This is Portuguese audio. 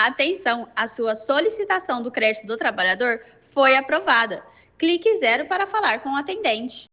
Atenção, a sua solicitação do crédito do trabalhador foi aprovada. Clique 0 para falar com o atendente.